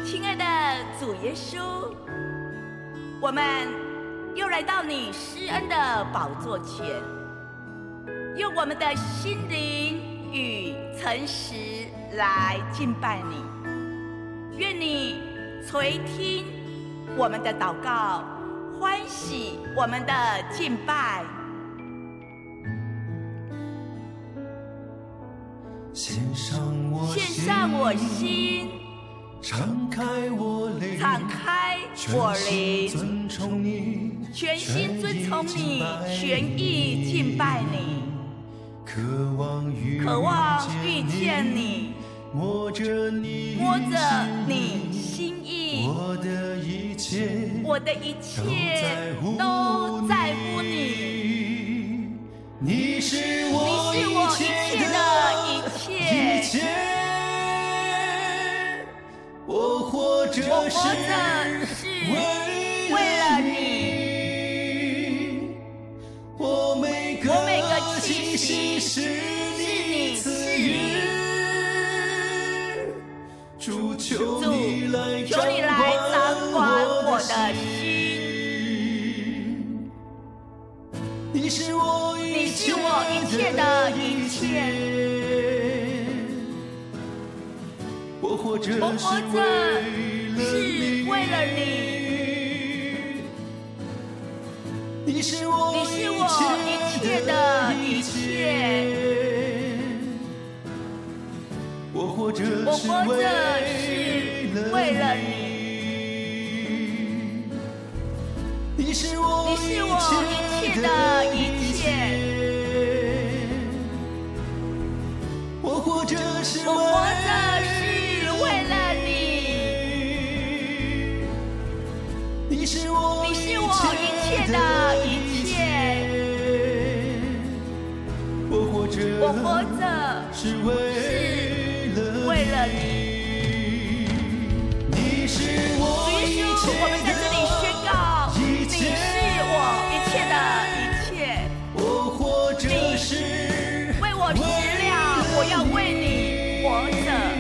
亲爱的主耶稣，我们又来到你施恩的宝座前，用我们的心灵与诚实来敬拜你。愿你垂听我们的祷告，欢喜我们的敬拜。 献上我心，敞开我灵， 全心遵从你，全意敬拜你， 渴望遇见你，摸着你心意， 我的一切都在乎你， 你是我一切的一切， 我活着是为了你，我每个气息是你赐予，主求你来掌管我的心，你是我一切的一切。我活着是为了你，你是我一切的一切。 我活着是为了你， 你是我一切的一切。我活着是为了你，你是我一切的一切。我活着是为了你，你是我一切的。 我们在这里宣告，你是我一切的一切。 我活着是为我食粮，我要为你活着。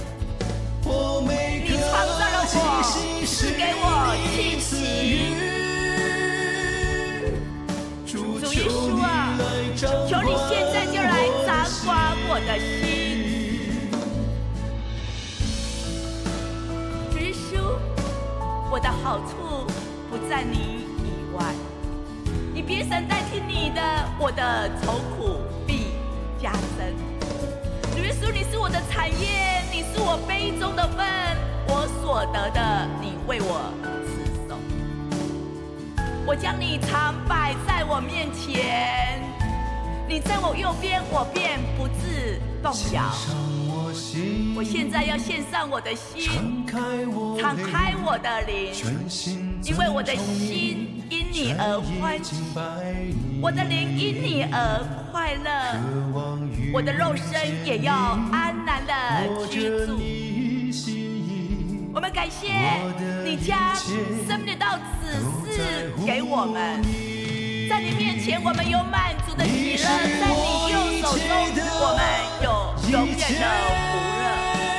你创造了我，是给我气息。主耶稣啊，求你现在就来掌管我的心。主耶稣，我的好处不在你以外，你别神代替你的，我的愁苦必加增。主耶稣，你是我的产业，你是我杯中的分，我所得的，你为我持守。我将你常摆在我面前，你在我右边，我便不致动摇。我现在要献上我的心，敞开我的灵，因为我的心因你而欢喜，我的灵因你而快乐，我的肉身也要安然的居住。我们感谢你将生命的道指示给我们，在你面前我们有满足的喜乐，在你右手中我们有永远的福乐。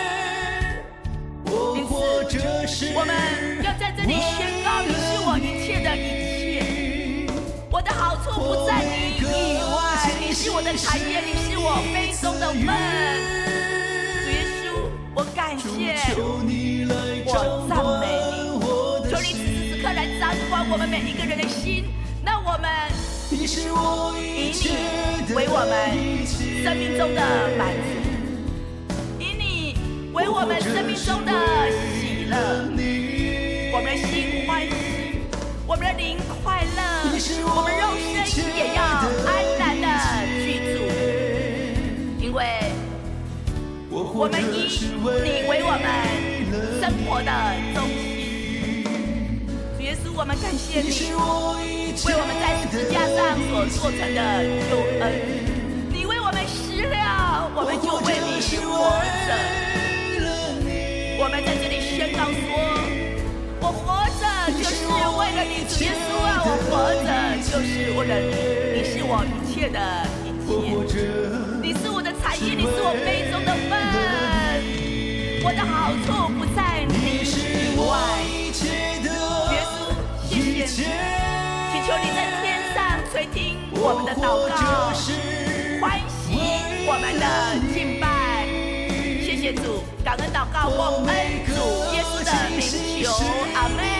因此我们要在这里宣告，你是我一切的一切，我的好处不在你以外，你是我的产业，你是我杯中的分。主耶稣，我感谢，我赞美你，求你此时此刻来掌管我们每一个人的心，让我们以你为我们生命中的满足，以你为我们生命中的喜乐，我们的心欢喜，我们的灵快乐，我们肉身也要安然的居住，因为我们以你为我们生活的中心。主耶稣，我们感谢你为我们在十字架上所做成的救恩，你为我们食了，我们就为你活着。我们在这里宣告说，我活着就是为了你，主耶稣啊，我活着就是为了你，你是我一切的一切，你是我的产业，你是我杯中的分，我的好处不在你垂听我们的祷告，欢喜我们的敬拜。谢谢主，感恩祷告，奉恩主耶稣的名求，阿们。